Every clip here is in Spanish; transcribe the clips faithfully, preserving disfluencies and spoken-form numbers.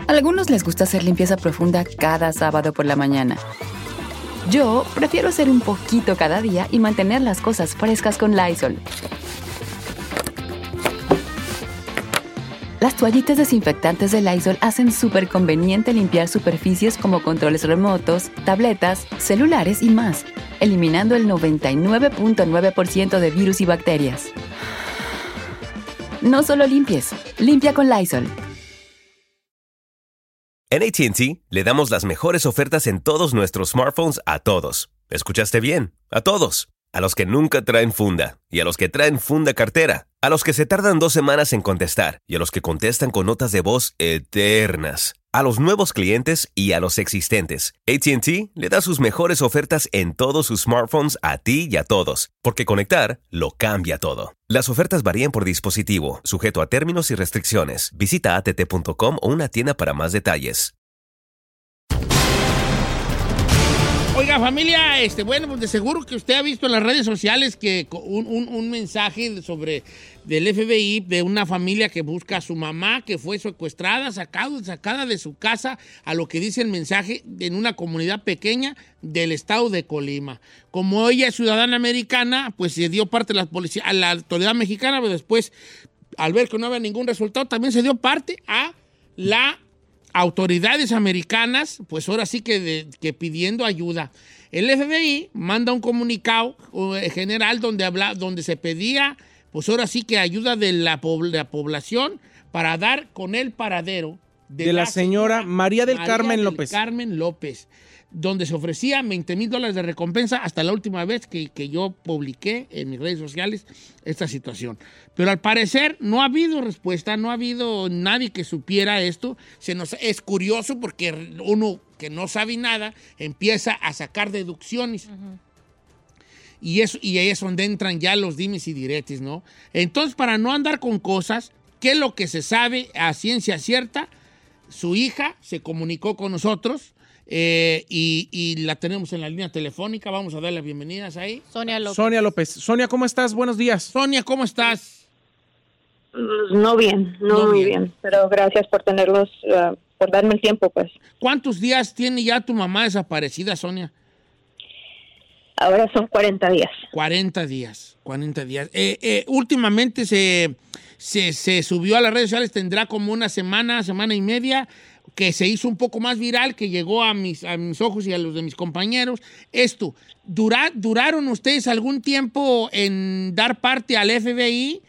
A algunos les gusta hacer limpieza profunda cada sábado por la mañana. Yo prefiero hacer un poquito cada día y mantener las cosas frescas con Lysol. Las toallitas desinfectantes de Lysol hacen súper conveniente limpiar superficies como controles remotos, tabletas, celulares y más, eliminando el noventa y nueve punto nueve por ciento de virus y bacterias. No solo limpies, limpia con Lysol. En A T and T le damos las mejores ofertas en todos nuestros smartphones a todos. ¿Escuchaste bien? A todos. A los que nunca traen funda y a los que traen funda cartera. A los que se tardan dos semanas en contestar y a los que contestan con notas de voz eternas. A los nuevos clientes y a los existentes. A T and T le da sus mejores ofertas en todos sus smartphones a ti y a todos. Porque conectar lo cambia todo. Las ofertas varían por dispositivo, sujeto a términos y restricciones. Visita a t t punto com o una tienda para más detalles. Oiga, familia, este, bueno, pues de seguro que usted ha visto en las redes sociales que un, un, un mensaje sobre del F B I de una familia que busca a su mamá que fue secuestrada, sacado, sacada de su casa, a lo que dice el mensaje, en una comunidad pequeña del estado de Colima. Como ella es ciudadana americana, pues se dio parte a la policía, a la autoridad mexicana, pero después, al ver que no había ningún resultado, también se dio parte a la autoridades americanas, pues ahora sí que, de, que pidiendo ayuda. El F B I manda un comunicado general donde, habla, donde se pedía, pues ahora sí que ayuda de la, de la población para dar con el paradero de, de la, la señora, señora María del María Carmen del López. Carmen López, donde se ofrecía veinte mil dólares de recompensa hasta la última vez que, que yo publiqué en mis redes sociales esta situación. Pero al parecer no ha habido respuesta, no ha habido nadie que supiera esto. Se nos, es curioso porque uno que no sabe nada empieza a sacar deducciones. Uh-huh. Y, eso, y ahí es donde entran ya los dimes y diretes, ¿no? Entonces, para no andar con cosas, ¿qué es lo que se sabe a ciencia cierta? Su hija se comunicó con nosotros. Eh, y, y la tenemos en la línea telefónica. Vamos a darle las bienvenidas ahí. Sonia López. Sonia López. Sonia, ¿cómo estás? Buenos días. Sonia, ¿cómo estás? No bien, no, no muy bien. bien, pero gracias por tenerlos, uh, por darme el tiempo, pues. ¿Cuántos días tiene ya tu mamá desaparecida, Sonia? Ahora son cuarenta días. cuarenta días, cuarenta días. Eh, eh, últimamente se, se, se subió a las redes sociales, tendrá como una semana, semana y media, que se hizo un poco más viral, que llegó a mis, a mis ojos y a los de mis compañeros. Esto, ¿dura, ¿duraron ustedes algún tiempo en dar parte al F B I?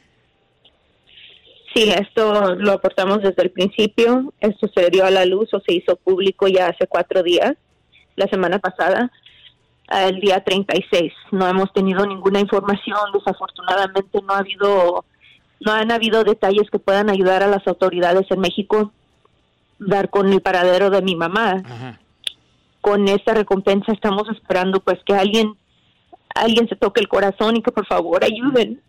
Sí, esto lo aportamos desde el principio. Esto se dio a la luz o se hizo público ya hace cuatro días, la semana pasada, el día treinta y seis. No hemos tenido ninguna información, desafortunadamente no ha habido, no han habido detalles que puedan ayudar a las autoridades en México dar con el paradero de mi mamá. Ajá. Con esta recompensa estamos esperando pues que alguien alguien se toque el corazón y que por favor ayuden.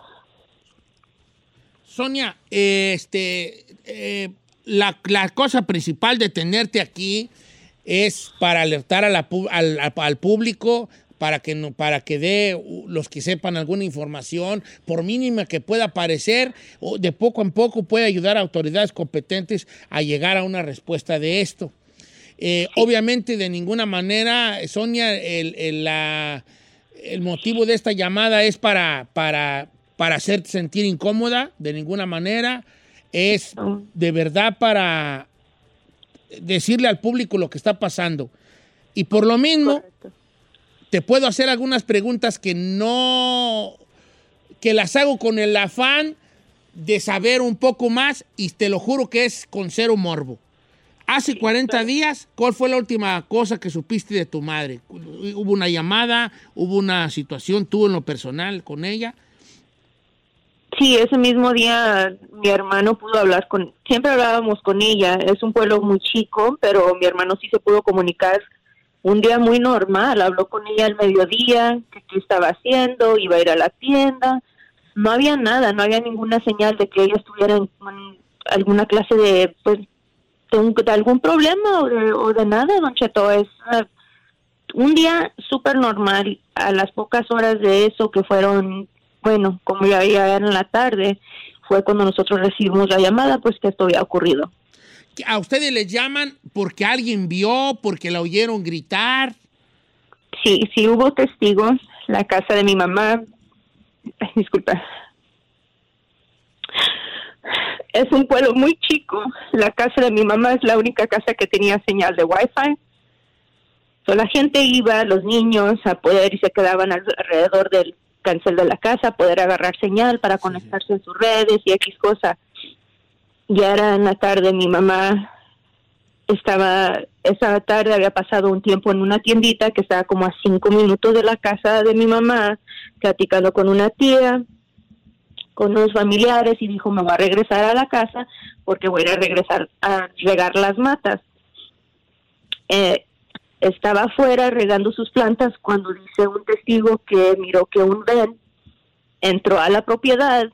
Sonia, eh, este eh, la, la cosa principal de tenerte aquí es para alertar a la, al, al público, para que no, para que dé los que sepan alguna información, por mínima que pueda parecer, o de poco en poco puede ayudar a autoridades competentes a llegar a una respuesta de esto. Eh, obviamente, de ninguna manera, Sonia, el, el, la, el motivo de esta llamada es para, para, para hacerte sentir incómoda, de ninguna manera. Es de verdad para decirle al público lo que está pasando. Y por lo mismo, correcto, te puedo hacer algunas preguntas que no, que las hago con el afán de saber un poco más, y te lo juro que es con cero morbo. Hace cuarenta días, ¿cuál fue la última cosa que supiste de tu madre? ¿Hubo una llamada? ¿Hubo una situación tú en lo personal con ella? Sí, ese mismo día mi hermano pudo hablar con... Siempre hablábamos con ella. Es un pueblo muy chico, pero mi hermano sí se pudo comunicar. Un día muy normal, habló con ella al mediodía, que qué estaba haciendo, iba a ir a la tienda. No había nada, no había ninguna señal de que ella estuviera en, en alguna clase de, pues, de, un, de algún problema o de, o de nada, don Cheto. Es uh, un día súper normal. A las pocas horas de eso, que fueron, bueno, como ya, ya era en la tarde, fue cuando nosotros recibimos la llamada, pues que esto había ocurrido. ¿A ustedes les llaman porque alguien vio, porque la oyeron gritar? Sí, sí hubo testigos. La casa de mi mamá, ay, disculpa, es un pueblo muy chico. La casa de mi mamá es la única casa que tenía señal de Wi-Fi. So, la gente iba, los niños, a poder y se quedaban alrededor del cancel de la casa, a poder agarrar señal para conectarse sí. en sus redes y X cosa. Ya era en la tarde, mi mamá estaba, esa tarde había pasado un tiempo en una tiendita que estaba como a cinco minutos de la casa de mi mamá, platicando con una tía, con unos familiares, y dijo, me voy a regresar a la casa porque voy a ir a regresar a regar las matas. Eh, estaba afuera regando sus plantas cuando dice un testigo que miró que un ven entró a la propiedad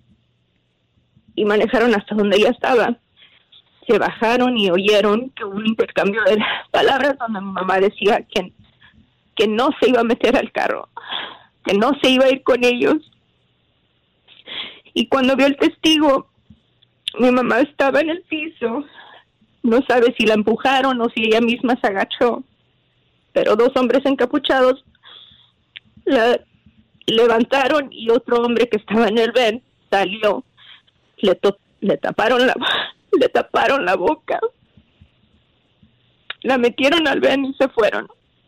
y manejaron hasta donde ella estaba. Se bajaron y oyeron que hubo un intercambio de palabras donde mi mamá decía que, que no se iba a meter al carro, que no se iba a ir con ellos. Y cuando vio el testigo, mi mamá estaba en el piso. No sabe si la empujaron o si ella misma se agachó, pero dos hombres encapuchados la levantaron y otro hombre que estaba en el ven salió. Le, to- le taparon la le taparon la boca, la metieron al ven y se fueron.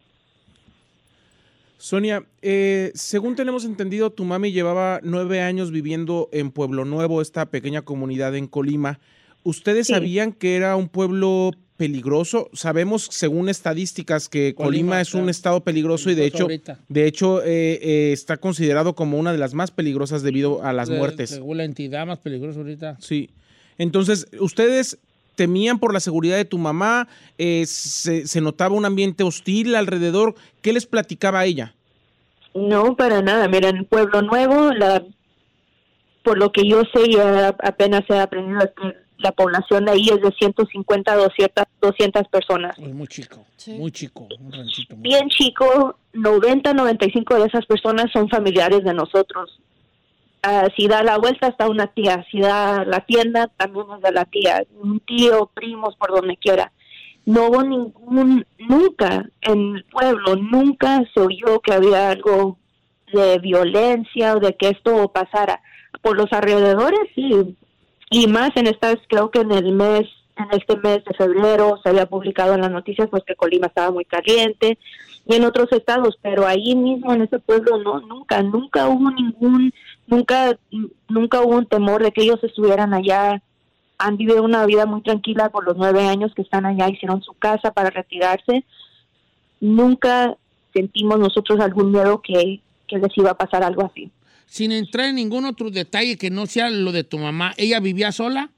Sonia, eh, según tenemos entendido, tu mami llevaba nueve años viviendo en Pueblo Nuevo, esta pequeña comunidad en Colima. ¿Ustedes sí. sabían que era un pueblo peligroso? Sabemos, según estadísticas, que Colima, Colima es claro. un estado peligroso y de hecho, de hecho eh, eh, está considerado como una de las más peligrosas debido a las de, muertes. Según la entidad más peligrosa ahorita. Sí. Entonces, ¿ustedes temían por la seguridad de tu mamá? Eh, se, ¿Se notaba un ambiente hostil alrededor? ¿Qué les platicaba ella? No, para nada. Mira, en Pueblo Nuevo, la, por lo que yo sé, ya apenas he aprendido que la población de ahí es de ciento cincuenta a doscientas personas. Es muy chico, sí. muy chico, un ranchito. Muy Bien chico, noventa, noventa y cinco de esas personas son familiares de nosotros. Uh, si da la vuelta está una tía, si da la tienda también es de la tía, un tío, primos, por donde quiera. No hubo ningún, nunca en el pueblo, nunca se oyó que había algo de violencia o de que esto pasara. Por los alrededores sí, y más en estas, creo que en el mes, en este mes de febrero se había publicado en las noticias pues que Colima estaba muy caliente y en otros estados, pero ahí mismo en ese pueblo no, nunca, nunca hubo ningún, nunca, nunca hubo un temor de que ellos estuvieran allá. Han vivido una vida muy tranquila por los nueve años que están allá, hicieron su casa para retirarse. Nunca sentimos nosotros algún miedo que, que les iba a pasar algo así. Sin entrar en ningún otro detalle que no sea lo de tu mamá, ¿ella vivía sola?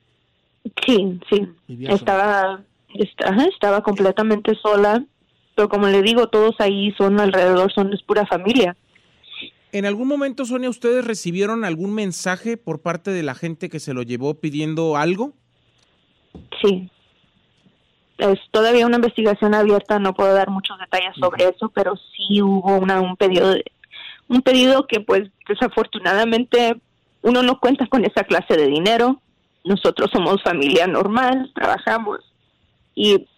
Sí, sí. Vivía estaba, estaba, estaba completamente sola, pero como le digo, todos ahí son alrededor, son es pura familia. ¿En algún momento, Sonia, ustedes recibieron algún mensaje por parte de la gente que se lo llevó pidiendo algo? Sí. Es todavía una investigación abierta, no puedo dar muchos detalles sobre uh-huh. eso, pero sí hubo una, un pedido de, un pedido que pues desafortunadamente uno no cuenta con esa clase de dinero. Nosotros somos familia normal, trabajamos y,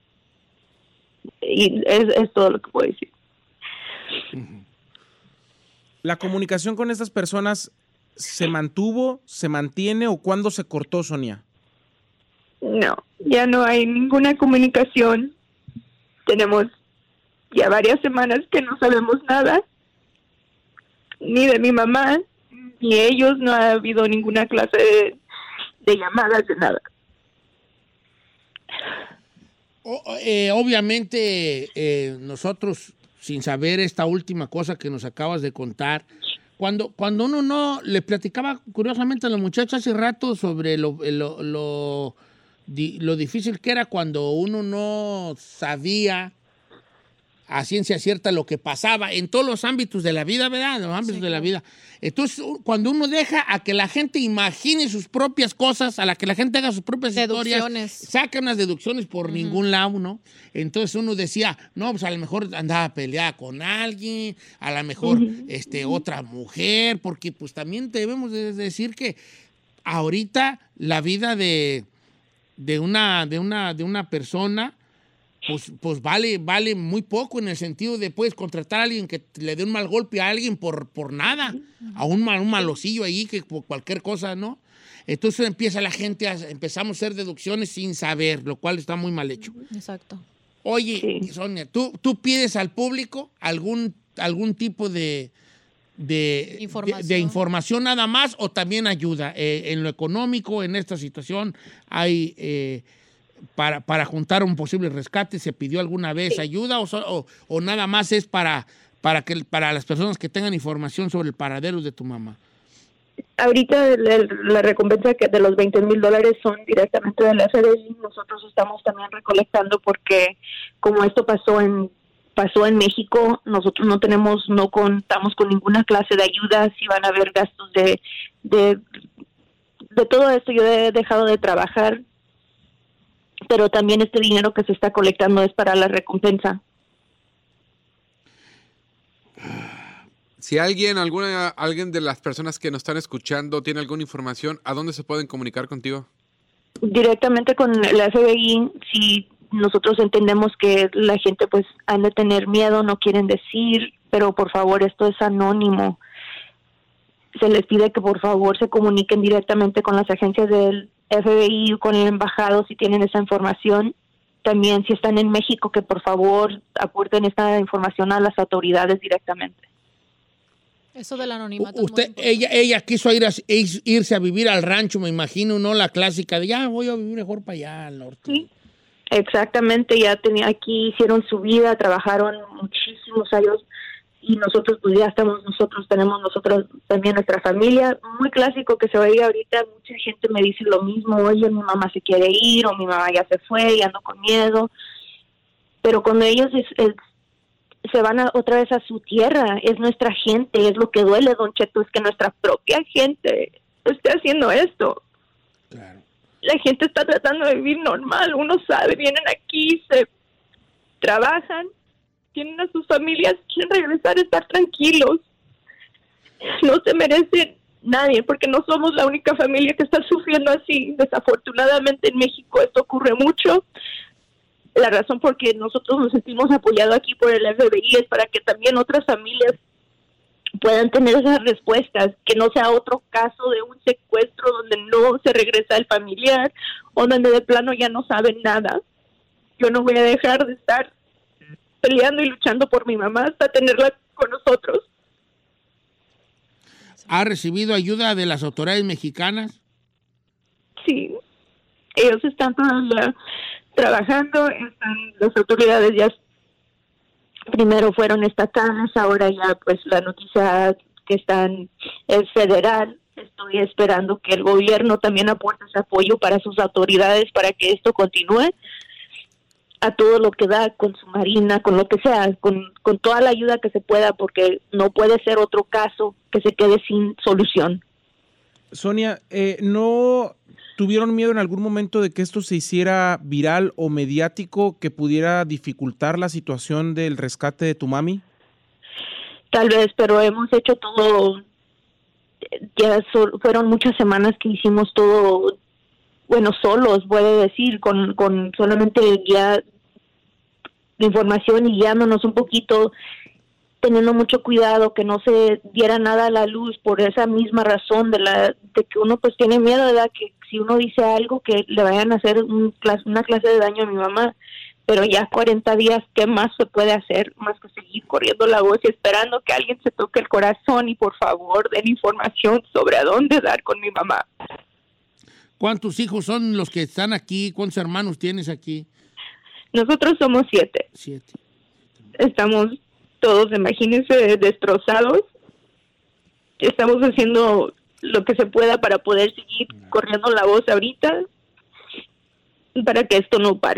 y es, es todo lo que puedo decir. Uh-huh. ¿La comunicación con estas personas se mantuvo, se mantiene o cuándo se cortó, Sonia? No, ya no hay ninguna comunicación. Tenemos ya varias semanas que no sabemos nada, ni de mi mamá, ni ellos, no ha habido ninguna clase de, de llamadas, de nada. O, eh, obviamente, eh, nosotros, sin saber esta última cosa que nos acabas de contar, cuando, cuando uno no, le platicaba curiosamente a la muchacha hace rato sobre lo, lo, lo, lo difícil que era cuando uno no sabía a ciencia cierta lo que pasaba en todos los ámbitos de la vida, ¿verdad? En los ámbitos sí, de la vida. Entonces, cuando uno deja a que la gente imagine sus propias cosas, a la que la gente haga sus propias historias, saca unas deducciones por uh-huh. ningún lado, ¿no? Entonces uno decía, no, pues a lo mejor andaba peleada con alguien, a lo mejor uh-huh. este, otra mujer, porque pues también debemos de decir que ahorita la vida de... de una, de una, de una persona, pues, pues vale, vale muy poco en el sentido de puedes contratar a alguien que le dé un mal golpe a alguien por, por nada, a un, mal, un malosillo ahí que por cualquier cosa, ¿no? Entonces empieza la gente, a, empezamos a hacer deducciones sin saber, lo cual está muy mal hecho. Exacto. Oye, sí. Sonia, ¿tú, ¿tú pides al público algún, algún tipo de, de, información. De, de información nada más o también ayuda? Eh, en lo económico, en esta situación, hay eh, para, para juntar un posible rescate, ¿se pidió alguna vez sí. ayuda o, o, o nada más es para, para, que, para las personas que tengan información sobre el paradero de tu mamá? Ahorita la, la recompensa que de los veinte mil dólares son directamente de la F B I. Nosotros estamos también recolectando porque como esto pasó en pasó en México, nosotros no tenemos, no contamos con ninguna clase de ayuda. Si van a haber gastos de de, de todo esto, yo he dejado de trabajar, pero también este dinero que se está colectando es para la recompensa. Si alguien, alguna, alguien de las personas que nos están escuchando tiene alguna información, ¿a dónde se pueden comunicar contigo? Directamente con la F B I. Si nosotros entendemos que la gente pues han de tener miedo, no quieren decir, pero por favor esto es anónimo. Se les pide que por favor se comuniquen directamente con las agencias del F B I o con el embajado si tienen esa información. También si están en México que por favor aporten esta información a las autoridades directamente. Eso del anonimato. Usted, ella, ella quiso ir a, irse a vivir al rancho, me imagino, ¿no? La clásica de ya voy a vivir mejor para allá al norte. Sí, exactamente. Ya tenía aquí, hicieron su vida, trabajaron muchísimos años y nosotros pues ya estamos, nosotros tenemos nosotros también nuestra familia. Muy clásico que se veía ahorita, mucha gente me dice lo mismo, oye, mi mamá se quiere ir o mi mamá ya se fue y ando con miedo. Pero cuando ellos es, es, se van a, otra vez a su tierra, es nuestra gente, es lo que duele, Don Cheto, es que nuestra propia gente esté haciendo esto. Claro. La gente está tratando de vivir normal, uno sabe, vienen aquí, se trabajan, tienen a sus familias, quieren regresar a estar tranquilos. No se merece nadie, porque no somos la única familia que está sufriendo así. Desafortunadamente en México esto ocurre mucho. La razón por que nosotros nos sentimos apoyados aquí por el F B I es para que también otras familias puedan tener esas respuestas, que no sea otro caso de un secuestro donde no se regresa el familiar o donde de plano ya no saben nada. Yo no voy a dejar de estar peleando y luchando por mi mamá hasta tenerla con nosotros. ¿Ha recibido ayuda de las autoridades mexicanas? Sí, ellos están todavía trabajando, están, las autoridades ya primero fueron estatales, ahora ya pues la noticia que están es federal. Estoy esperando que el gobierno también aporte ese apoyo para sus autoridades para que esto continúe a todo lo que da, con su marina, con lo que sea, con, con toda la ayuda que se pueda, porque no puede ser otro caso que se quede sin solución. Sonia, eh, ¿no tuvieron miedo en algún momento de que esto se hiciera viral o mediático, que pudiera dificultar la situación del rescate de tu mami? Tal vez, pero hemos hecho todo, ya so, fueron muchas semanas que hicimos todo, bueno, solos, puedo decir, con, con solamente guía de información y guiándonos un poquito, teniendo mucho cuidado que no se diera nada a la luz por esa misma razón de la de que uno pues tiene miedo, ¿verdad? Que si uno dice algo que le vayan a hacer un clase, una clase de daño a mi mamá, pero ya cuarenta días, ¿qué más se puede hacer más que seguir corriendo la voz y esperando que alguien se toque el corazón y por favor den información sobre a dónde dar con mi mamá? ¿Cuántos hijos son los que están aquí? ¿Cuántos hermanos tienes aquí? Nosotros somos siete. Siete. Estamos todos, imagínense, destrozados. Estamos haciendo lo que se pueda para poder seguir corriendo la voz ahorita, para que esto no pare.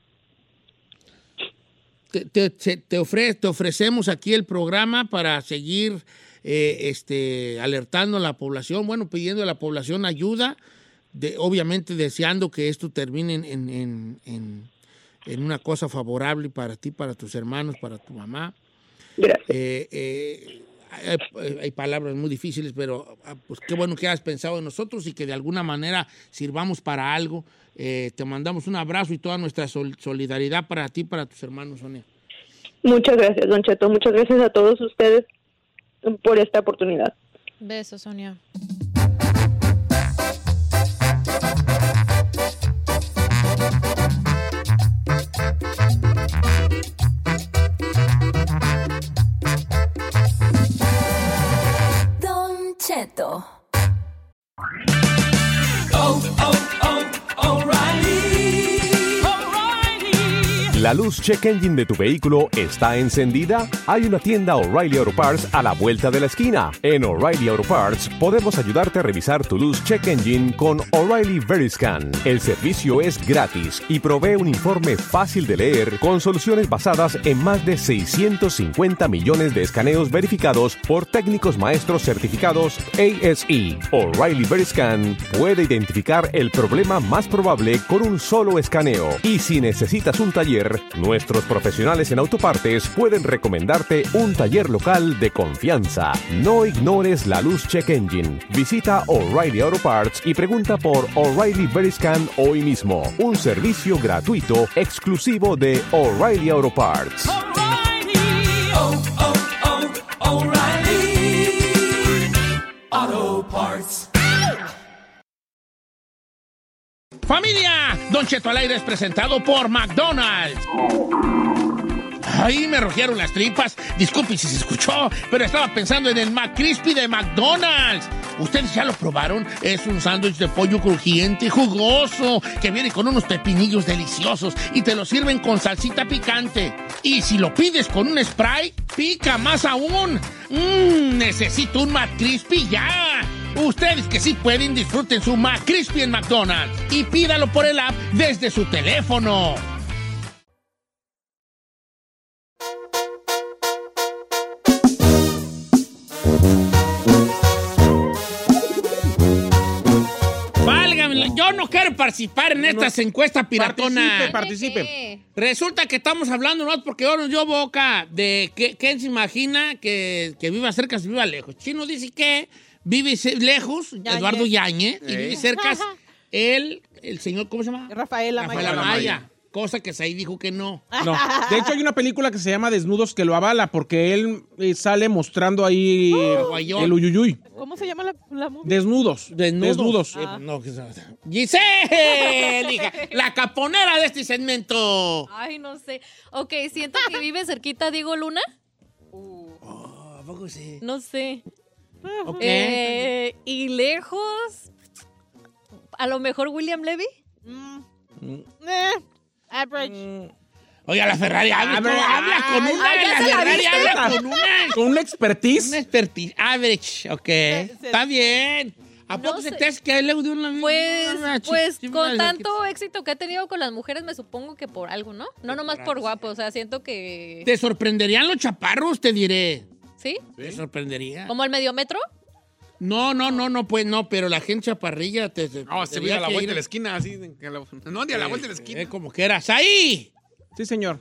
Te, te, te, ofre, te ofrecemos aquí el programa para seguir eh, este, alertando a la población, bueno, pidiendo a la población ayuda, de, obviamente deseando que esto termine en, en, en, en, en una cosa favorable para ti, para tus hermanos, para tu mamá. Gracias. Eh, eh, hay, hay palabras muy difíciles, pero pues qué bueno que has pensado en nosotros y que de alguna manera sirvamos para algo. Eh, te mandamos un abrazo y toda nuestra sol- solidaridad para ti y para tus hermanos, Sonia. Muchas gracias, Don Cheto. Muchas gracias a todos ustedes por esta oportunidad. Besos, Sonia. Don Cheto. Oh, oh, oh, O'Reilly. O'Reilly. ¿La luz check engine de tu vehículo está encendida? Hay una tienda O'Reilly Auto Parts a la vuelta de la esquina. En O'Reilly Auto Parts podemos ayudarte a revisar tu luz check engine con O'Reilly Veriscan. El servicio es gratis y provee un informe fácil de leer con soluciones basadas en más de seiscientos cincuenta millones de escaneos verificados por técnicos maestros certificados A S E. O'Reilly Veriscan puede identificar el problema más probable con un solo escaneo. Y si necesitas un taller, nuestros profesionales en autopartes pueden recomendarte un taller local de confianza. No ignores la luz check engine. Visita O'Reilly Auto Parts y pregunta por O'Reilly Veriscan hoy mismo. Un servicio gratuito exclusivo de O'Reilly Auto Parts. O'Reilly. Oh, oh, oh, O'Reilly. Auto Parts. ¡Familia! Don Cheto al aire es presentado por McDonald's. Ay, me rugieron las tripas. Disculpe si se escuchó, pero estaba pensando en el McCrispy de McDonald's. ¿Ustedes ya lo probaron? Es un sándwich de pollo crujiente y jugoso que viene con unos pepinillos deliciosos y te lo sirven con salsita picante. Y si lo pides con un spray, pica más aún. Mmm, necesito un McCrispy ya. Ustedes que sí pueden, disfruten su McCrispy en McDonald's y pídalo por el app desde su teléfono. Válgame, yo no quiero participar en estas no, encuestas piratonas. Participe, participe. Resulta que estamos hablando, no porque yo nos dio boca de que, quién se imagina que, que viva cerca, se viva lejos. Chino dice que vive lejos, Yañez. Eduardo Yañez, ¿Eh? Y vive cerca el, el señor, ¿cómo se llama? Rafael Amaya. Rafael Amaya. Cosa que Saí dijo que no. No. De hecho, hay una película que se llama Desnudos que lo avala porque él eh, sale mostrando ahí uh, el uyuyuy. ¿Cómo se llama la, la movie? Desnudos. Desnudos. Desnudos. Ah. Eh, no, Giselle, hija, la caponera de este segmento. Ay, no sé. Ok, siento que vive cerquita Diego Luna. Uh. Oh, ¿a poco sí? No sé. Ok. Eh, y lejos, a lo mejor William Levy. Mm. Mm. Eh, average. Mm. Oiga, la Ferrari habla, Average. ¿cómo habla con una. Ay, la la Ferrari viste? habla con una. Con una expertise. Una expertise. Average, ok. Se, se, Está bien. ¿A poco no se te hace que él le dio una vida? Pues, una pues ch- con tanto éxito que ha tenido con las mujeres, me supongo que por algo, ¿no? No nomás por guapo, o sea, siento que... Te sorprenderían los chaparros, te diré. ¿Sí? Te sorprendería. ¿Como el mediometro? No, no, no, no, pues no, pero la gente chaparrilla te... te no, se ve a la vuelta ir... de la esquina, así. No, ni a la vuelta de la esquina. Eh, como que eras ahí. Sí, señor.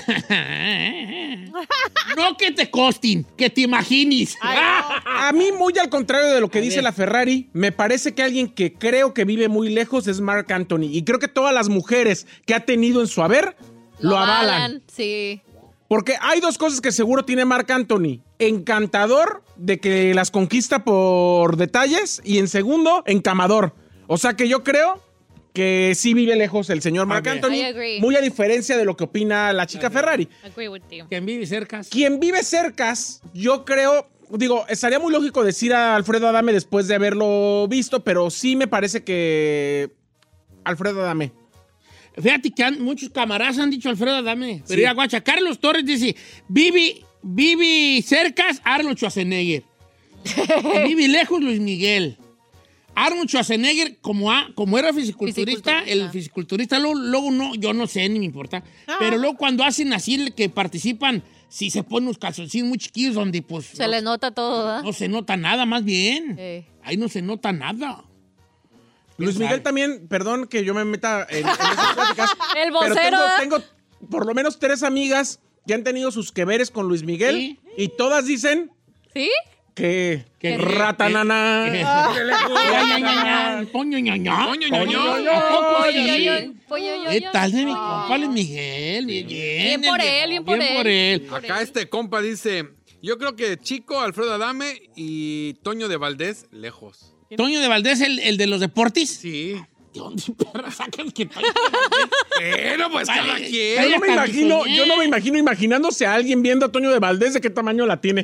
No que te costin, que te imagines. Ay, no. A mí, muy al contrario de lo que a dice ver. la Ferrari, me parece que alguien que creo que vive muy lejos es Marc Anthony. Y creo que todas las mujeres que ha tenido en su haber lo, lo avalan. avalan. Sí. Porque hay dos cosas que seguro tiene Marc Anthony. Encantador, de que las conquista por detalles. Y en segundo, encamador. O sea que yo creo que sí vive lejos el señor Marc Anthony. Muy a diferencia de lo que opina la chica Ferrari. Agree with you. ¿Quién vive cerca? Quien vive cerca, yo creo... Digo, estaría muy lógico decir a Alfredo Adame después de haberlo visto, pero sí me parece que... Alfredo Adame. Fíjate que han, muchos camaradas han dicho Alfredo Adame. Pero sí. Ya, guacha, Carlos Torres dice, vive, vive cercas Arnold Schwarzenegger. Vive lejos Luis Miguel. Arnold Schwarzenegger, como, a, como era fisiculturista, fisiculturista. el fisiculturista, luego, luego no, yo no sé, ni me importa. Ah. Pero luego cuando hacen así, que participan, sí se ponen unos calzoncillos muy chiquillos donde pues... Se no, les nota todo, ¿verdad? No se nota nada, más bien. Sí. Ahí no se nota nada. Luis Miguel también, perdón que yo me meta en, en esas pláticas. El vocero. Pero tengo, tengo por lo menos tres amigas que han tenido sus que veres con Luis Miguel. ¿Sí? Y todas dicen ¿Sí? ¿Qué? ¿Qué? Ratanana. ¿Qué? Ya, ya, ya, ya. Poño, ña, ña. Poño, ña, ña. ¿A poco Pollo, sí? yo, yo, pollo, yo, ¿Qué yo. tal de mi Ah. compa Luis Miguel? Bien, bien. Bien por el él, viejo, bien por Bien él. por él. Acá este compa dice, yo creo que Chico, Alfredo Adame y Toño de Valdés, lejos. Toño de Valdés, el, el de los deportes. Sí. ¿De dónde perra sacan que Toño de Valdés? Pero pues cada Vale. quien. Yo no, me Ella imagino, también. yo no me imagino imaginándose a alguien viendo a Toño de Valdés de qué tamaño la tiene.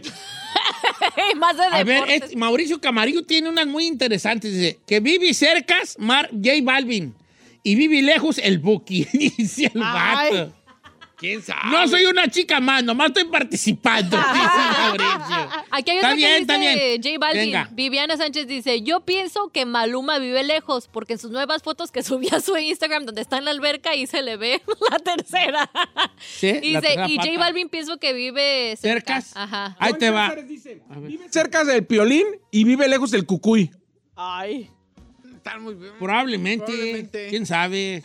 Más de A ver, deportes. este- Mauricio Camarillo tiene unas muy interesantes. Dice que vive cercas, Mar J Balvin. Y vive lejos, el Buki. Dice el Ay. vato. ¿Quién sabe? No soy una chica más, nomás estoy participando. Dice Mauricio. Aquí hay Está otra bien, que está dice bien. J Balvin. Venga. Viviana Sánchez dice, yo pienso que Maluma vive lejos, porque en sus nuevas fotos que subió a su Instagram, donde está en la alberca, y se le ve la tercera. Sí, Y, la dice, tercera y J pata. Balvin pienso que vive cerca. ¿Cercas? Ajá. Ahí te va. Vive cerca del Piolín y vive lejos del Cucuy. Ay. Están muy bien. Probablemente. Probablemente. ¿Quién sabe?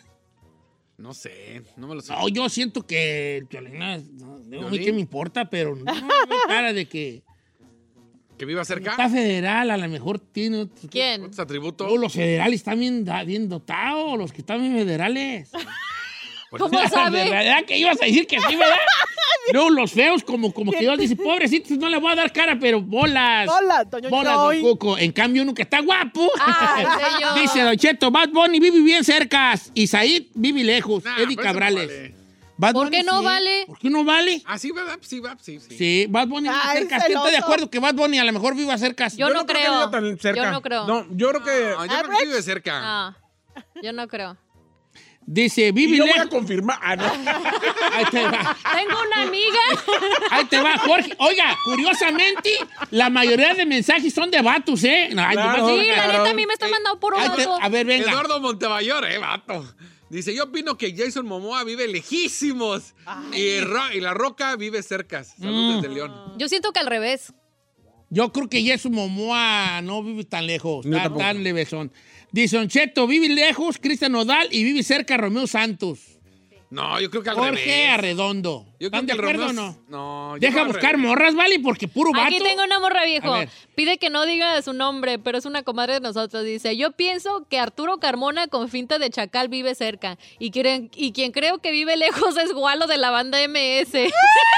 No sé, no me lo sé. No, yo siento que el Piolín, no, no, no, ¿Piolín? ¿qué me importa? Pero no me cara de que ¿Que viva cerca? está federal, a lo mejor tiene otros- ¿Quién? ¿Otros atributos? Todos los federales están bien, da- bien dotados, los que están bien federales. ¿Cómo sabe? ¿De verdad que ibas a decir que sí, verdad? No, los feos, como, como que Dios dice, pobrecitos, no le voy a dar cara, pero bolas. Hola, Toño Bolas, don Yoy. Cuco. En cambio, uno que está guapo. Ah, ese yo. Dice Don Cheto, Bad Bunny vive bien cerca. Y Said vive lejos. Nah, Eddie pero eso no Cabrales. vale. Bad ¿Por Bunny qué no sí. vale? ¿Por qué no vale? Ah, sí, ¿verdad? Sí, va, sí, sí. Sí, Bad Bunny vive Ay, cerca. Estoy de celoso. acuerdo que Bad Bunny a lo mejor viva cerca. Yo no que creo. viva tan cerca. Yo no creo. No, yo creo que... Ah, yo creo que sí vive cerca. Ah, yo no creo. Dice, Y vive yo voy a lejos. confirmar. Ah, no. Ahí te va. Tengo una amiga. Ahí te va, Jorge. Oiga, curiosamente, la mayoría de mensajes son de vatos, ¿eh? No, ay, Claro. nomás- Sí, la Claro. neta a mí me está mandando puro Ahí te- vato. a ver, venga. Eduardo Montemayor, eh, vato. Dice, yo opino que Jason Momoa vive lejísimos. Y, Ro- y La Roca vive cerca. Saludos Mm. desde León. Yo siento que al revés. Yo creo que Jesús Momoa no vive tan lejos, Yo está tampoco. tan levesón. Dice Don Cheto, vive lejos, Cristian Nodal y vive cerca Romeo Santos. No, yo creo que al Jorge revés. Arredondo. Yo creo ¿Están que de el acuerdo o Romeo- no? No, yo Deja creo al buscar revés. morras, ¿vale? Porque puro vato. Aquí tengo una morra, viejo. A ver. Pide que no diga su nombre, pero es una comadre de nosotros. Dice, yo pienso que Arturo Carmona con finta de chacal vive cerca. Y, quieren- y quien creo que vive lejos es Gualo de la banda M S.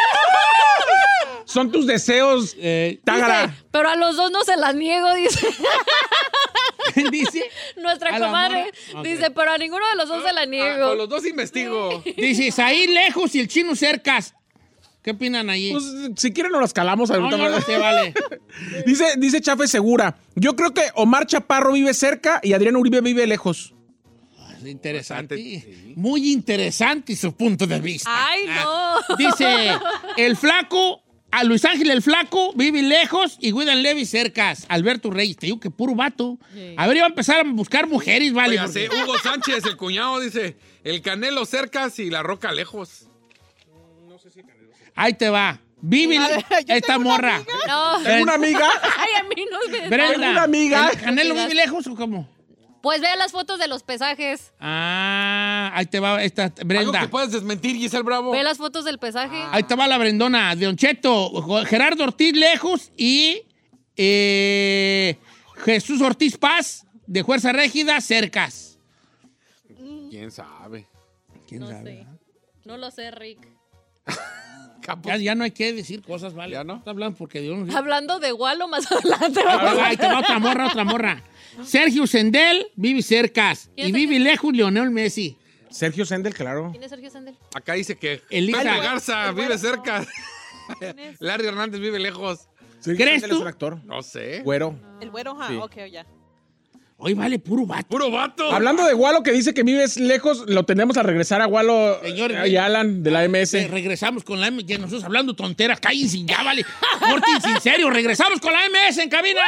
Son tus deseos, Eh, Tágara. Dice, pero a los dos no se las niego, dice dice, nuestra ¿A la comadre. morra? Ok. Dice, pero a ninguno de los dos se la Ah, niego. con los dos investigo. dice, Saí lejos y el chino cercas. ¿Qué opinan allí? Pues, si quieren nos las calamos no, ahorita. yo no sé, vale. Dice, dice Chafe Segura. Yo creo que Omar Chaparro vive cerca y Adrián Uribe vive lejos. Interesante. Bastante, sí. Muy interesante su punto de vista. Ay, no. Dice, el flaco, a Luis Ángel el flaco, vive lejos y William Levy cercas. Alberto Reyes, te digo que puro vato. Sí. A ver, iba a empezar a buscar mujeres, vale. Oiga, porque- sí, Hugo Sánchez, el cuñado, dice, el Canelo cercas y La Roca lejos. Ahí te va. Vive A ver, yo esta tengo una morra. amiga. No. Tengo una amiga. Ay, a mí no me... Brenda. Tengo una amiga. ¿El Canelo vive lejos o cómo? Pues vea las fotos de los pesajes. Ah, ahí te va esta Algo Brenda. que puedes desmentir, Giselle Bravo. Ve las fotos del pesaje. Ahí te va la Brendona. De Don Cheto, Gerardo Ortiz lejos y eh, Jesús Ortiz Paz de Fuerza Régida cercas. ¿Quién sabe? ¿Quién No sabe? sé. No lo sé, Rick. Capo. Ya, ya no hay que decir cosas, ¿vale? ¿Ya no? Está hablando porque Dios nos... Hablando de Walo más adelante. Ah, vamos a- ahí te va otra morra, otra morra. Sergio Sendel, vive cercas. ¿Quién Y es vive Sergio? lejos Lionel Messi. Sergio Sendel, claro. ¿Quién es Sergio Sandel? Acá dice que Elisa. Pepe Garza El vive güero. cerca. Larry Hernández vive lejos. Sergio ¿Crees Sendel tú? es un actor. No sé. Güero. El güero, ajá. Sí. Ok, ya. Hoy vale puro vato. Puro vato. Hablando de Walo que dice que vives lejos, lo tenemos a regresar a Walo Señor, y Alan de la M Eh, S. regresamos con la M S. Ya nosotros hablando tonteras. Cállense ya, vale. Mortis, en serio. Regresamos con la M S en cabina.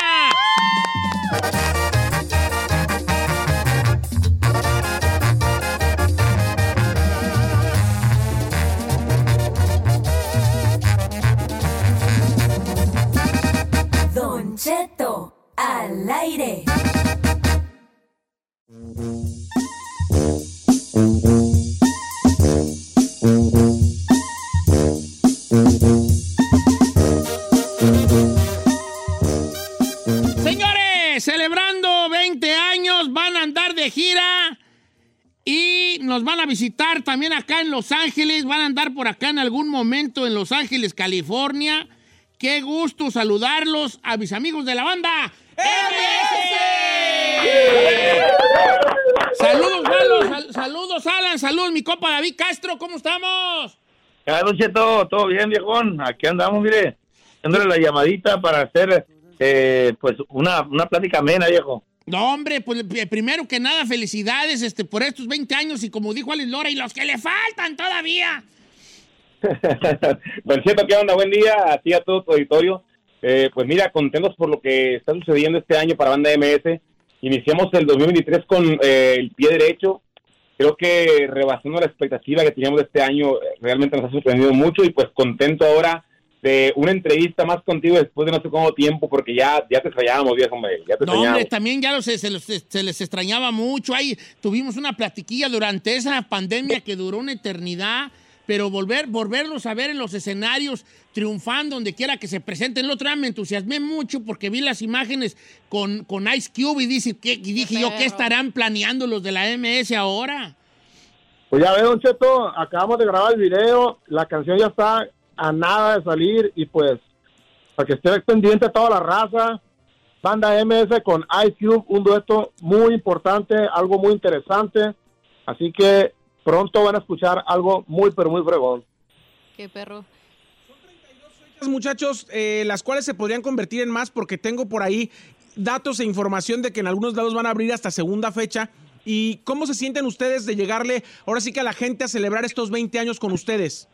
Don Cheto, al aire. también acá en Los Ángeles, van a andar por acá en algún momento en Los Ángeles, California. Qué gusto saludarlos a mis amigos de la banda M S. Saludos, Galo, sal- saludos, Alan, saludos, mi compa David Castro, ¿cómo estamos? Claro, Cheto, todo bien, viejón. Aquí andamos, mire, haciéndole la llamadita para hacer, eh, pues, una, una plática amena, viejo. No, hombre, pues eh, primero que nada, felicidades este, por estos veinte años y como dijo Alex Lora, y los que le faltan todavía. Don Cheto, ¿qué onda? Buen día a ti, a todo tu auditorio. Eh, pues mira, contentos por lo que está sucediendo este año para Banda M S. Iniciamos el dos mil veintitrés con eh, el pie derecho. Creo que rebasando la expectativa que teníamos de este año, realmente nos ha sorprendido mucho y pues contento ahora de una entrevista más contigo después de no sé cuánto tiempo, porque ya, ya te extrañábamos, viejo, hombre, ya te No, extrañábamos. hombre, también ya los- se, se los- se les extrañaba mucho. Ahí tuvimos una platiquilla durante esa pandemia que duró una eternidad, pero volver, volverlos a ver en los escenarios triunfando donde quiera que se presenten. El otro día me entusiasmé mucho porque vi las imágenes con, con Ice Cube y, dice, ¿qué? y dije yo, ¿qué estarán planeando los de la M S ahora? Pues ya ve, Don Cheto, acabamos de grabar el video, la canción ya está a nada de salir y pues para que esté pendiente toda la raza, Banda M S con Ice Cube, un dueto muy importante, algo muy interesante, así que pronto van a escuchar algo muy pero muy fregón. Qué perro. Muchachos, eh, las cuales se podrían convertir en más porque tengo por ahí datos e información de que en algunos lados van a abrir hasta segunda fecha. ¿Y cómo se sienten ustedes de llegarle ahora sí que a la gente a celebrar estos veinte años con ustedes?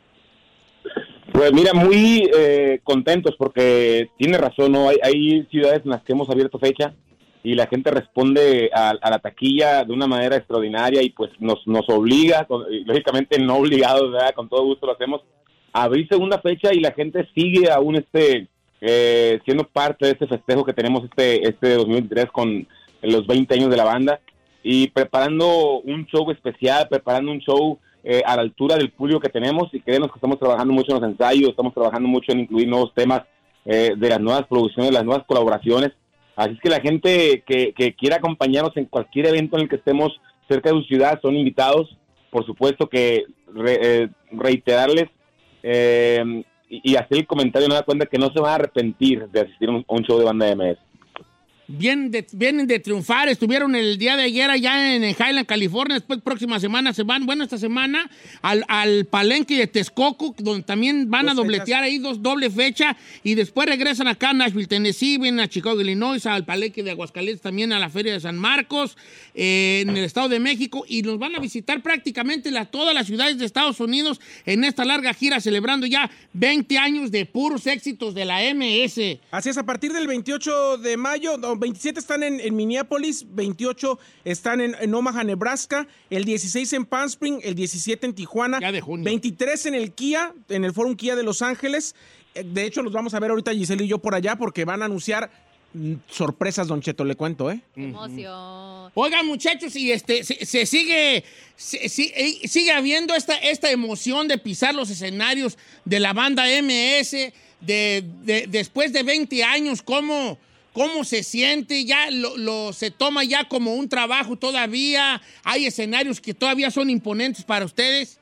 Pues mira, muy eh, contentos porque tiene razón, ¿no? Hay, hay ciudades en las que hemos abierto fecha y la gente responde a, a la taquilla de una manera extraordinaria y pues nos, nos obliga, con, lógicamente no obligados, ¿verdad? Con todo gusto lo hacemos, a abrir segunda fecha y la gente sigue aún este eh, siendo parte de este festejo que tenemos este, este dos mil veintitrés con los veinte años de la banda y preparando un show especial, preparando un show Eh, a la altura del público que tenemos y créenos que estamos trabajando mucho en los ensayos, estamos trabajando mucho en incluir nuevos temas eh, de las nuevas producciones, las nuevas colaboraciones, así es que la gente que, que quiera acompañarnos en cualquier evento en el que estemos cerca de su ciudad son invitados, por supuesto que re, eh, reiterarles eh, y, y hacer el comentario, no da cuenta que no se van a arrepentir de asistir a un, a un show de Banda M S. Vienen de, vienen de triunfar, estuvieron el día de ayer allá en Highland, California, después próxima semana se van, bueno, esta semana, al, al Palenque de Texcoco, donde también van dos a dobletear fechas. Ahí dos doble fecha, y después regresan acá a Nashville, Tennessee, vienen a Chicago, Illinois, al Palenque de Aguascalientes, también a la Feria de San Marcos, eh, en el Estado de México, y nos van a visitar prácticamente la, todas las ciudades de Estados Unidos en esta larga gira, celebrando ya veinte años de puros éxitos de la M S. Así es, a partir del veintiocho de mayo, no, veintisiete están en, en Minneapolis, veintiocho están en, en Omaha, Nebraska, el dieciséis en Palm Springs, el diecisiete en Tijuana, ya de junio. veintitrés en el Kia, en el Forum Kia de Los Ángeles. De hecho, los vamos a ver ahorita Giselle y yo por allá porque van a anunciar mm, sorpresas, Don Cheto, le cuento, ¿eh? Qué emoción. Oigan, muchachos, y este se, se sigue se, se, sigue habiendo esta, esta emoción de pisar los escenarios de la banda M S de, de, después de veinte años, ¿cómo, cómo se siente? Ya lo, lo se toma ya como un trabajo todavía. Hay escenarios que todavía son imponentes para ustedes.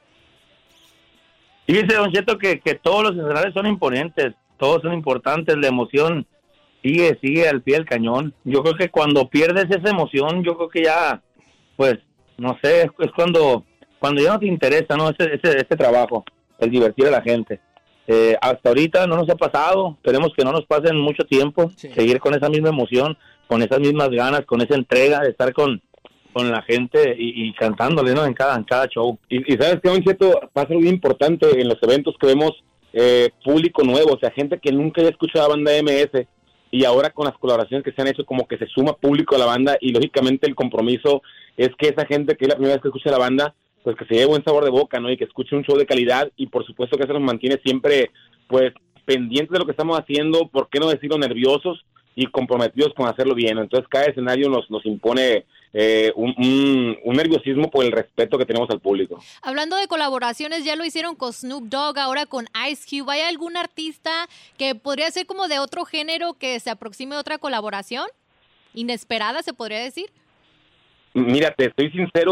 Fíjese, Don Cheto, que, que todos los escenarios son imponentes, todos son importantes, la emoción sigue, sigue al pie del cañón. Yo creo que cuando pierdes esa emoción, yo creo que ya, pues, no sé, es, es cuando cuando ya no te interesa, ¿no? Ese, ese, ese trabajo, el divertir a la gente. Eh, hasta ahorita no nos ha pasado, esperemos que no nos pase en mucho tiempo, sí. Seguir con esa misma emoción, con esas mismas ganas, con esa entrega de estar con, con la gente y, y cantándole, ¿no? En cada, en cada show. Y, y ¿sabes qué, Don Cheto? Pasa algo bien importante en los eventos que vemos eh, público nuevo, o sea, gente que nunca había escuchado a Banda M S y ahora con las colaboraciones que se han hecho como que se suma público a la banda y lógicamente el compromiso es que esa gente que es la primera vez que escucha la banda, pues que se lleve buen sabor de boca, ¿no? Y que escuche un show de calidad y por supuesto que eso nos mantiene siempre, pues, pendientes de lo que estamos haciendo, por qué no decirlo, nerviosos y comprometidos con hacerlo bien. Entonces cada escenario nos, nos impone eh, un, un, un nerviosismo por el respeto que tenemos al público. Hablando de colaboraciones, ya lo hicieron con Snoop Dogg, ahora con Ice Cube. ¿Hay algún artista que podría ser como de otro género que se aproxime a otra colaboración? ¿Inesperada, se podría decir? Mira, te estoy sincero,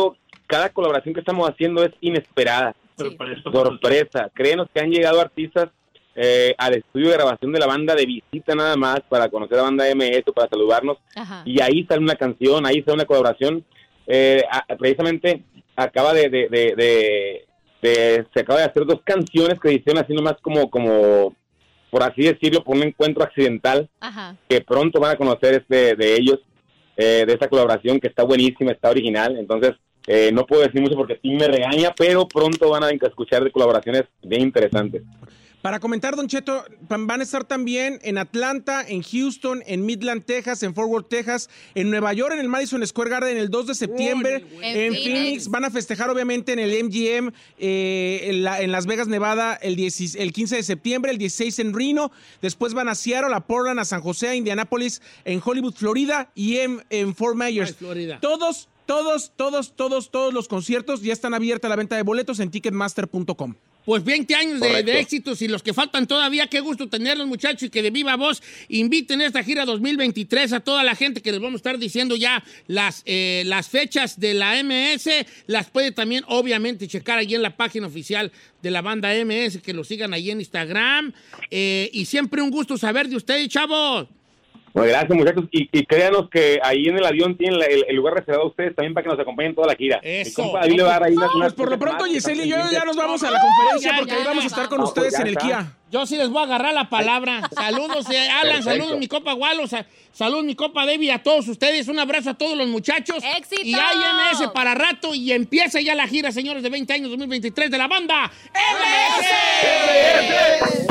cada colaboración que estamos haciendo es inesperada. Sí. Sorpresa. Créenos que han llegado artistas eh, al estudio de grabación de la banda de visita nada más para conocer a la banda M S, para saludarnos. Ajá. Y ahí sale una canción, ahí sale una colaboración. Eh, a, precisamente acaba de, de, de, de, de se acaba de hacer dos canciones que hicieron así nomás como, como por así decirlo, por un encuentro accidental. Ajá. Que pronto van a conocer este de ellos, eh, de esta colaboración que está buenísima, está original. Entonces eh, no puedo decir mucho porque Tim me regaña, pero pronto van a escuchar de colaboraciones bien interesantes. Para comentar, Don Cheto, van a estar también en Atlanta, en Houston, en Midland, Texas, en Fort Worth, Texas, en Nueva York, en el Madison Square Garden el dos de septiembre, Uy, en, en Phoenix. Phoenix. Van a festejar obviamente en el M G M, eh, en, la- en Las Vegas, Nevada, el, diez el quince de septiembre, el dieciséis en Reno, después van a Seattle, a Portland, a San José, a Indianapolis, en Hollywood, Florida y en, en Fort Myers. Ay, Florida. Todos, todos, todos, todos, todos los conciertos ya están abiertos a la venta de boletos en ticketmaster punto com. Pues veinte años de, Correcto. de éxitos y los que faltan todavía, qué gusto tenerlos, muchachos, y que de viva voz inviten esta gira dos mil veintitrés a toda la gente que les vamos a estar diciendo ya las, eh, las fechas de la M S. Las puede también, obviamente, checar ahí en la página oficial de la banda M S, que lo sigan ahí en Instagram. Eh, y siempre un gusto saber de ustedes, chavos. Bueno, gracias, muchachos. Y, y créanos que ahí en el avión tienen la- el, el lugar reservado a ustedes también para que nos acompañen toda la gira. Eso. Mi compa David le va a dar ahí unas- Pues unas por lo fechas pronto, más, Giselle y yo están ya nos vamos a la No, conferencia ya, porque ya, ahí vamos a ya, estar con vamos. ustedes Ya en el está. Kia. Yo sí les voy a agarrar la palabra. Saludos, eh, Alan, Perfecto. saludos, mi copa Walo, sa- saludos, mi copa David, a todos ustedes. Un abrazo a todos los muchachos. ¡Éxito! Y hay M S para rato y empieza ya la gira, señores, de veinte años, dos mil veintitrés de la banda M S.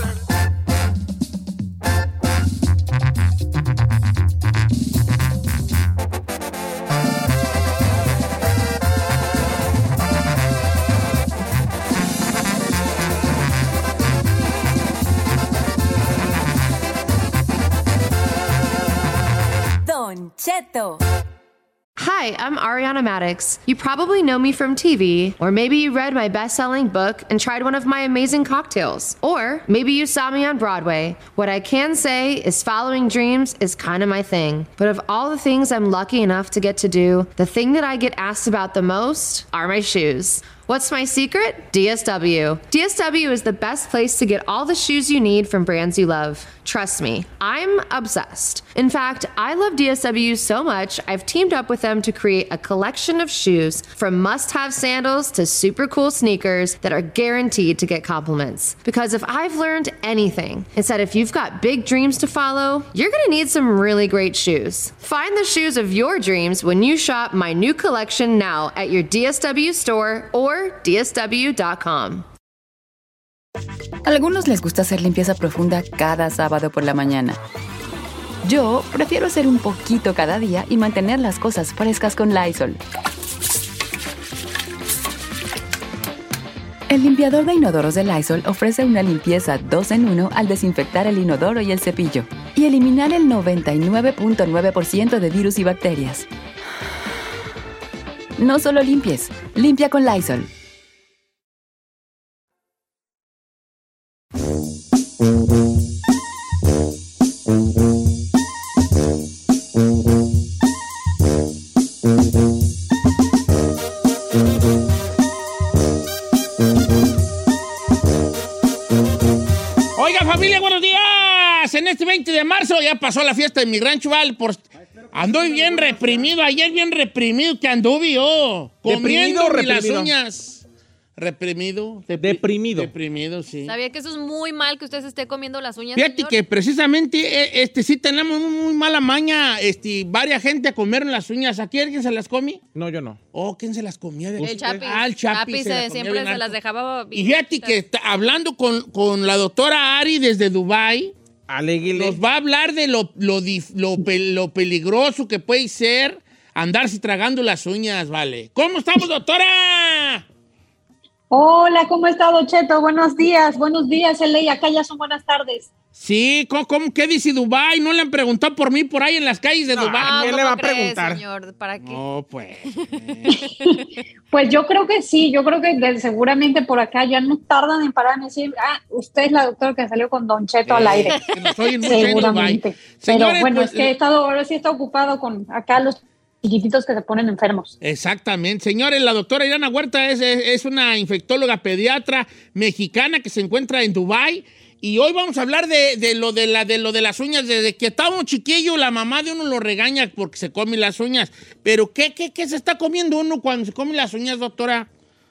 Don Cheto. Hi, I'm Ariana Maddox. You probably know me from T V, or maybe you read my best-selling book and tried one of my amazing cocktails, or maybe you saw me on Broadway. What I can say is following dreams is kind of my thing. But of all the things I'm lucky enough to get to do, the thing that I get asked about the most are my shoes. What's my secret? D S W. D S W is the best place to get all the shoes you need from brands you love. Trust me, I'm obsessed. In fact, I love D S W so much, I've teamed up with them to create a collection of shoes from must-have sandals to super cool sneakers that are guaranteed to get compliments. Because if I've learned anything, it's that if you've got big dreams to follow, you're gonna need some really great shoes. Find the shoes of your dreams when you shop my new collection now at your D S W store or D S W dot com. A algunos les gusta hacer limpieza profunda cada sábado por la mañana. Yo prefiero hacer un poquito cada día y mantener las cosas frescas con Lysol. El limpiador de inodoros de Lysol ofrece una limpieza dos en uno al desinfectar el inodoro y el cepillo y eliminar el noventa y nueve punto nueve por ciento de virus y bacterias. No solo limpies, limpia con Lysol. Oiga, familia, buenos días. En este veinte de marzo ya pasó la fiesta de mi rancho, ¿vale? Por... Ando bien reprimido, ayer bien reprimido que anduve yo. ¿Deprimido o Comiéndome las reprimido? uñas. Reprimido. depri- Deprimido. Deprimido, sí. Sabía que eso es muy mal que usted se esté comiendo las uñas. Fíjate señor? que precisamente eh, este sí tenemos muy, muy mala maña, este, varias gente a comer las uñas. ¿Aquí alguien se las come? No, yo no. Oh, ¿quién se las comía? El Chapis. Ah, el Chapis. Chapis, se las eh, comía siempre bien se harto. las dejaba. Y fíjate que está hablando con, con la doctora Ari desde Dubái, Aléguele. nos va a hablar de lo, lo, dif- lo, pe- lo peligroso que puede ser andarse tragando las uñas, ¿vale? ¿Cómo estamos, doctora? Hola, ¿cómo está, Don Cheto? Buenos días, buenos días, L A. Acá ya son buenas tardes. Sí, ¿cómo, cómo- qué dice Dubái? ¿No le han preguntado por mí por ahí en las calles de No, Dubái? ¿quién ¿cómo le va a cree, preguntar? señor? ¿Para qué? No, pues. Pues yo creo que sí, yo creo que de- seguramente por acá ya no tardan en parar en decir, ah, usted es la doctora que salió con Don Cheto al aire. Eh, que nos oyen mucho en Dubái. Seguramente. Pero Señores, bueno, pues, es que he estado, ahora sí está ocupado con acá los chiquititos que se ponen enfermos. Exactamente. Señores, la doctora Iriana Huerta es, es, es una infectóloga pediatra mexicana que se encuentra en Dubái. Y hoy vamos a hablar de, de, lo, de, la, de lo de las uñas. Desde que estaba un chiquillo, la mamá de uno lo regaña porque se come las uñas. Pero, ¿qué, qué, qué se está comiendo uno cuando se come las uñas, doctora?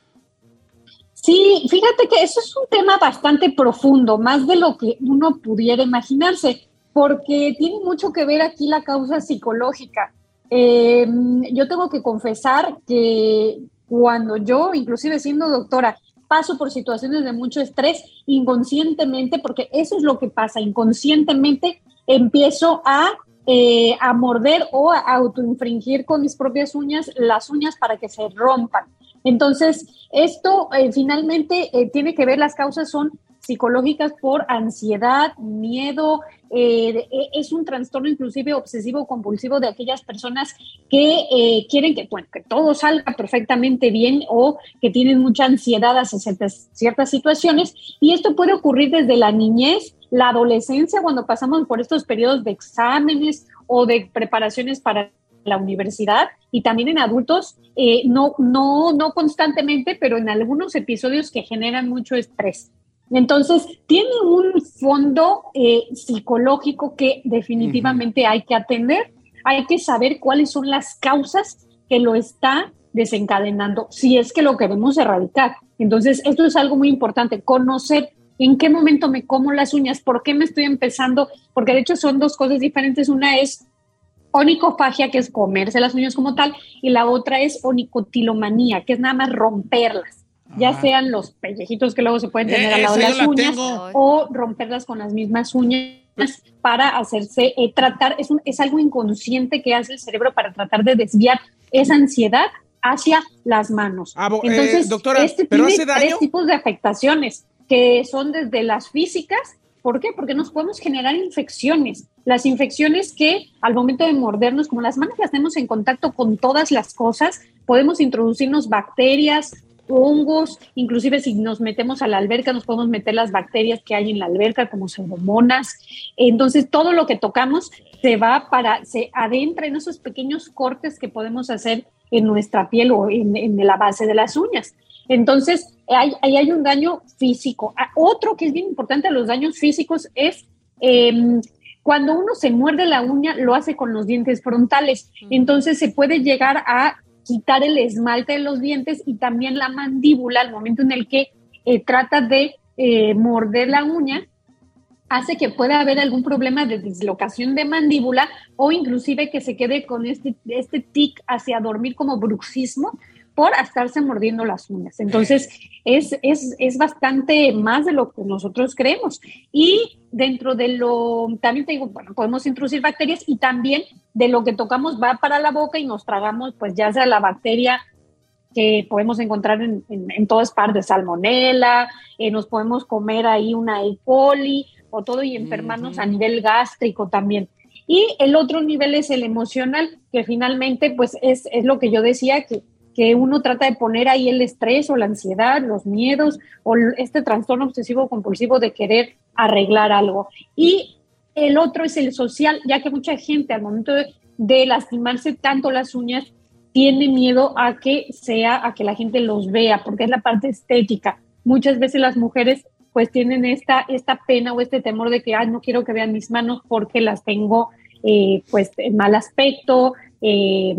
Sí, fíjate que eso es un tema bastante profundo, más de lo que uno pudiera imaginarse, porque tiene mucho que ver aquí la causa psicológica. Eh, yo tengo que confesar que cuando yo, inclusive siendo doctora, paso por situaciones de mucho estrés, inconscientemente, porque eso es lo que pasa, inconscientemente empiezo a, eh, a morder o a autoinfringir con mis propias uñas las uñas para que se rompan. Entonces, esto eh, finalmente eh, tiene que ver, las causas son psicológicas por ansiedad, miedo, eh, es un trastorno inclusive obsesivo-compulsivo de aquellas personas que eh, quieren que, bueno, que todo salga perfectamente bien o que tienen mucha ansiedad hacia ciertas, ciertas situaciones, y esto puede ocurrir desde la niñez, la adolescencia, cuando pasamos por estos periodos de exámenes o de preparaciones para la universidad, y también en adultos, eh, no, no, no constantemente, pero en algunos episodios que generan mucho estrés. Entonces, tiene un fondo eh, psicológico que definitivamente uh-huh. hay que atender. Hay que saber cuáles son las causas que lo está desencadenando, si es que lo queremos erradicar. Entonces, esto es algo muy importante, conocer en qué momento me como las uñas, por qué me estoy empezando, porque de hecho son dos cosas diferentes. Una es onicofagia, que es comerse las uñas como tal, y la otra es onicotilomanía, que es nada más romperlas. Ya ah. sean los pellejitos que luego se pueden tener eh, al lado de las uñas tengo. O romperlas con las mismas uñas para hacerse eh, tratar, es, un, es algo inconsciente que hace el cerebro para tratar de desviar esa ansiedad hacia las manos. Ah, bo, Entonces, eh, doctora, este ¿pero tiene hace daño? tres tipos de afectaciones que son desde las físicas. ¿Por qué? Porque nos podemos generar infecciones. Las infecciones que al momento de mordernos, como las manos las tenemos en contacto con todas las cosas, podemos introducirnos bacterias, hongos, inclusive si nos metemos a la alberca nos podemos meter las bacterias que hay en la alberca como pseudomonas. Entonces todo lo que tocamos se va para, se adentra en esos pequeños cortes que podemos hacer en nuestra piel o en, en la base de las uñas. Entonces ahí hay, hay un daño físico. Otro que es bien importante de los daños físicos es eh, cuando uno se muerde la uña, lo hace con los dientes frontales. Entonces se puede llegar a quitar el esmalte de los dientes y también la mandíbula, al momento en el que eh, trata de eh, morder la uña, hace que pueda haber algún problema de dislocación de mandíbula o inclusive que se quede con este, este tic hacia dormir como bruxismo por estarse mordiendo las uñas. Entonces, es, es, es bastante más de lo que nosotros creemos. Y dentro de lo, también te digo, bueno, podemos introducir bacterias y también de lo que tocamos va para la boca y nos tragamos, pues ya sea la bacteria que podemos encontrar en, en, en todas partes, salmonela, eh, nos podemos comer ahí una E. coli o todo y enfermarnos uh-huh. a nivel gástrico también. Y el otro nivel es el emocional, que finalmente pues es, es lo que yo decía, que que uno trata de poner ahí el estrés o la ansiedad, los miedos o este trastorno obsesivo compulsivo de querer arreglar algo. Y el otro es el social, ya que mucha gente al momento de, de lastimarse tanto las uñas tiene miedo a que sea, a que la gente los vea, porque es la parte estética. Muchas veces las mujeres pues tienen esta, esta pena o este temor de que ah, no quiero que vean mis manos porque las tengo eh, pues en mal aspecto, Eh,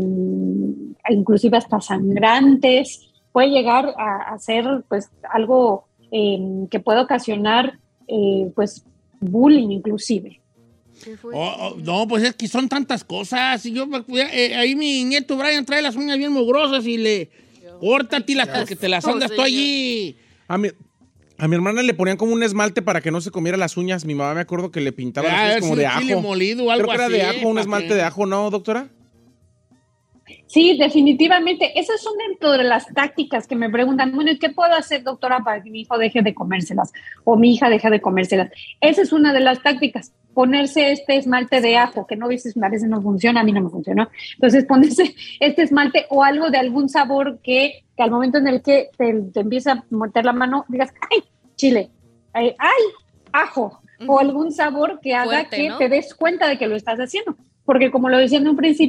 inclusive hasta sangrantes, puede llegar a, a ser pues algo eh, que puede ocasionar eh, pues bullying inclusive. Oh, oh, no, pues es que son tantas cosas. Yo, eh, ahí mi nieto Brian trae las uñas bien mugrosas y le córtatilas porque te las andas tú allí. A mi, a mi hermana le ponían como un esmalte para que no se comiera las uñas. Mi mamá me acuerdo que le pintaba ah, las uñas como de chile ajo. Molido o algo Creo que era así, de ajo, un ¿para esmalte qué? de ajo, ¿no, doctora? Sí, definitivamente. Esas son dentro de las tácticas que me preguntan, bueno, ¿qué puedo hacer, doctora, para que mi hijo deje de comérselas o mi hija deje de comérselas? Esa es una de las tácticas, ponerse este esmalte de ajo, que no dices, a veces no funciona, a mí no me funcionó. Entonces, ponerse este esmalte o algo de algún sabor que, que al momento en el que te, te empieza a meter la mano, digas, ¡ay, chile! ¡Ay, ay ajo! Uh-huh. O algún sabor que haga Fuerte, que ¿no? te des cuenta de que lo estás haciendo. Porque como lo decía en un principio,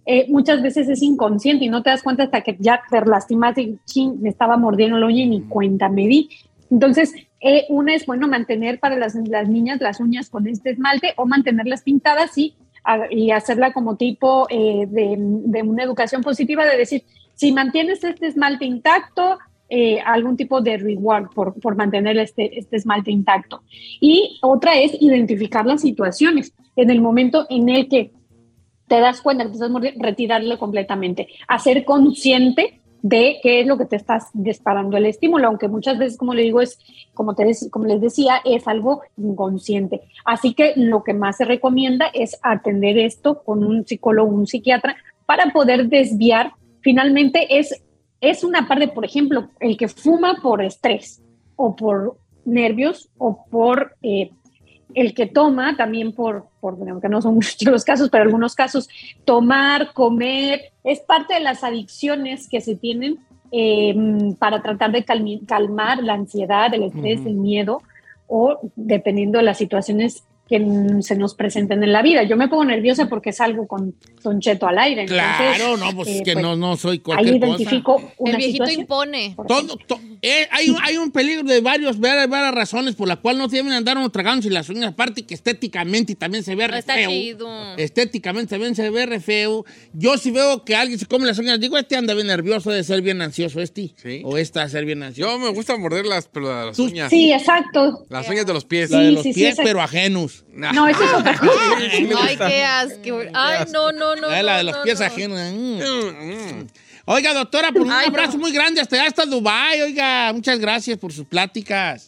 eh, muchas veces es inconsciente y no te das cuenta hasta que ya te lastimaste y chin, me estaba mordiendo la uña y ni cuenta me di. Entonces, eh, una es bueno mantener para las, las niñas las uñas con este esmalte o mantenerlas pintadas y, a, y hacerla como tipo eh, de, de una educación positiva, de decir, si mantienes este esmalte intacto, eh, algún tipo de reward por, por mantener este, este esmalte intacto. Y otra es identificar las situaciones. En el momento en el que te das cuenta que te estás mordiendo, retirarlo completamente. Hacer consciente de qué es lo que te estás disparando el estímulo, aunque muchas veces, como le digo, es, como, te, como les decía, es algo inconsciente. Así que lo que más se recomienda es atender esto con un psicólogo, un psiquiatra, para poder desviar. Finalmente es, es una parte, por ejemplo, el que fuma por estrés o por nervios o por eh, el que toma también por, por, aunque no son muchos los casos, pero algunos casos, tomar, comer, es parte de las adicciones que se tienen eh, para tratar de calmi- calmar la ansiedad, el estrés, uh-huh. el miedo, o dependiendo de las situaciones que se nos presenten en la vida. Yo me pongo nerviosa porque salgo con Don Cheto al aire. Claro, entonces, no, pues eh, es que pues, no, no soy cualquier ahí identifico cosa. Una el viejito situación. impone. Todo, to, eh, hay, un, hay un peligro de varios, varias, varias razones por la cual no deben andar uno tragándose las uñas, aparte que estéticamente y también se ve re Está feo. chido. Estéticamente también se ve re feo. Yo si veo que alguien se come las uñas, digo, este anda bien nervioso, de ser bien ansioso, este. ¿Sí? O esta de ser bien ansioso. Yo me gusta morder las, pero las Tú- uñas. Sí, exacto. Las uñas de los pies. La de Sí, los sí, sí, pies, esa- pero ajenos. No, eso es otra cosa. Ay, qué asco. Ay, no, no, no. Ah, la no, de los no, pies no. ajenos. Mm. Oiga, doctora, por un Ay, abrazo no. muy grande hasta allá, hasta Dubái. Oiga, muchas gracias por sus pláticas.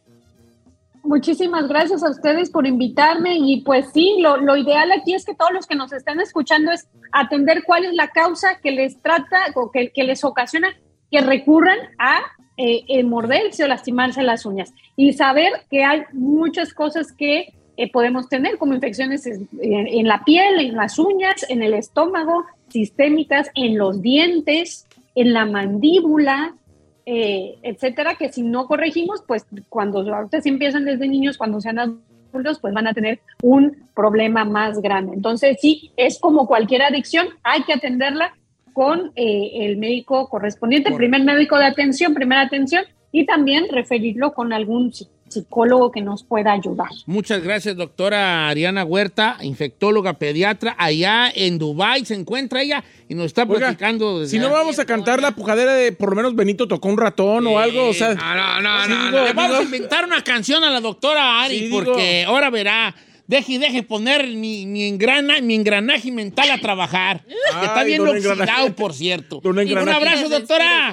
Muchísimas gracias a ustedes por invitarme y pues sí, lo, lo ideal aquí es que todos los que nos están escuchando es atender cuál es la causa que les trata o que, que les ocasiona que recurran a eh, eh, morderse o lastimarse las uñas y saber que hay muchas cosas que eh, podemos tener como infecciones en, en la piel, en las uñas, en el estómago, sistémicas, en los dientes, en la mandíbula, eh, etcétera, que si no corregimos, pues cuando ahorita sí empiezan desde niños, cuando sean adultos, pues van a tener un problema más grande. Entonces sí, es como cualquier adicción, hay que atenderla con eh, el médico correspondiente, el primer médico de atención, primera atención, y también referirlo con algún psicólogo que nos pueda ayudar. Muchas gracias, doctora Ariana Huerta, infectóloga pediatra. Allá en Dubái se encuentra ella y nos está Oiga, platicando. desde Si no ahí. vamos a cantar la pujadera de por lo menos Benito tocó un ratón o algo, o sea. No, no, no, sí, no, digo, no. Le vamos digo- a inventar una canción a la doctora Ari, Sí, digo. porque ahora verá. Deje y deje poner mi, mi, engrana, mi engranaje mental a trabajar. que está Ay, bien don oxidado, engranaje. por cierto. Don Un engranaje. abrazo, doctora.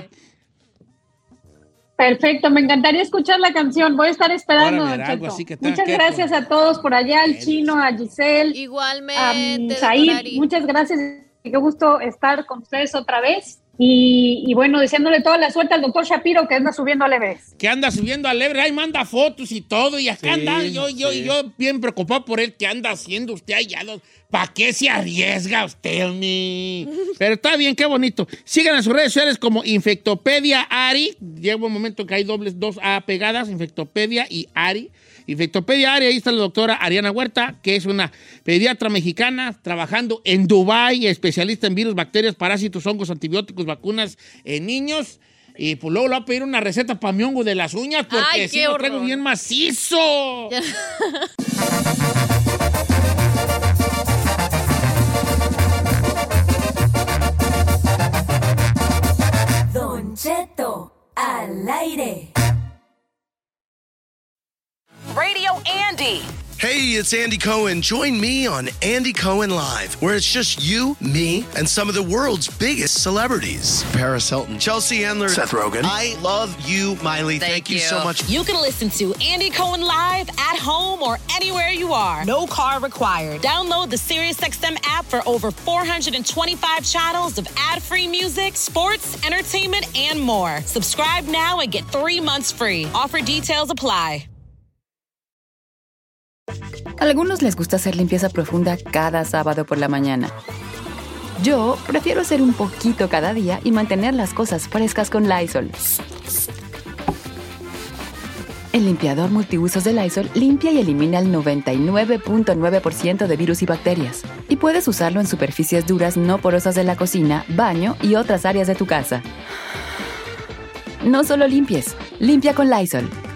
Perfecto, me encantaría escuchar la canción. Voy a estar esperando, Órale, Don algo Cheto. así que tenga Muchas que gracias a todos por allá, al Chino, a Giselle, a Igualmente, Said. doctora Ari. Muchas gracias. Qué gusto estar con ustedes otra vez. Y, y bueno, deseándole toda la suerte al doctor Shapiro que anda subiendo al Everest. Que anda subiendo al Everest, ahí manda fotos y todo, y acá Sí, anda, yo, yo, sí. yo bien preocupado por él, ¿qué anda haciendo usted allá? ¿Para qué se arriesga usted, mi? Pero está bien, qué bonito. Sigan en sus redes sociales como Infectopedia Ari, llega un momento que hay dobles, dos A pegadas, Infectopedia y Ari. Infectopedia Ari, ahí está la doctora Ariana Huerta, que es una pediatra mexicana trabajando en Dubái, especialista en virus, bacterias, parásitos, hongos, antibióticos, vacunas en niños. Y pues luego le voy a pedir una receta para mi hongo de las uñas, porque Ay, sí qué lo traigo horror. bien macizo. Don Cheto al aire. Radio Andy. Hey, it's Andy Cohen. Join me on Andy Cohen Live, where it's just you, me, and some of the world's biggest celebrities. Paris Hilton, Chelsea Handler, Seth Rogen. I love you, Miley. Thank, you so much. You can listen to Andy Cohen Live at home or anywhere you are. No car required. Download the SiriusXM app for over four hundred twenty-five channels of ad-free music, sports, entertainment, and more. Subscribe now and get three months free. Offer details apply. A algunos les gusta hacer limpieza profunda cada sábado por la mañana. Yo prefiero hacer un poquito cada día y mantener las cosas frescas con Lysol. El limpiador multiusos de Lysol limpia y elimina el noventa y nueve punto nueve por ciento de virus y bacterias. Y puedes usarlo en superficies duras no porosas de la cocina, baño y otras áreas de tu casa. No solo limpies, limpia con Lysol.